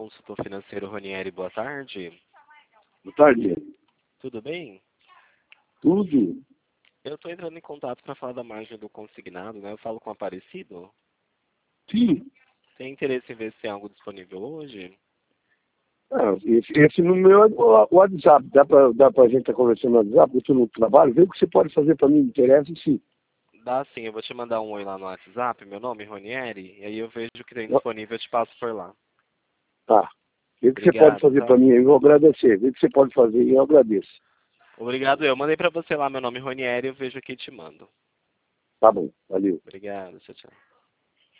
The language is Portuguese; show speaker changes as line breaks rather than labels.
consultor financeiro Ronieri, boa tarde.
Boa tarde.
Tudo bem?
Tudo?
Eu estou entrando em contato para falar da margem do consignado, né? Eu falo com o Aparecido.
Sim.
Tem interesse em ver se tem algo disponível hoje?
Esse no meu WhatsApp. Dá pra gente estar conversando no WhatsApp? Eu estou no trabalho. Vê o que você pode fazer para mim. Me interessa, sim.
Dá sim, eu vou te mandar um oi lá no WhatsApp, meu nome é Ronieri, e aí eu vejo o que tem disponível, eu te passo por lá.
Tá. Vê o que você pode
Obrigado,
fazer
tá?
para mim. Eu vou agradecer. Vê o que você pode fazer e eu agradeço.
Obrigado, eu mandei para você lá meu nome é Ronieri, eu vejo aqui e te mando.
Tá bom. Valeu.
Obrigado, tchau, tchau.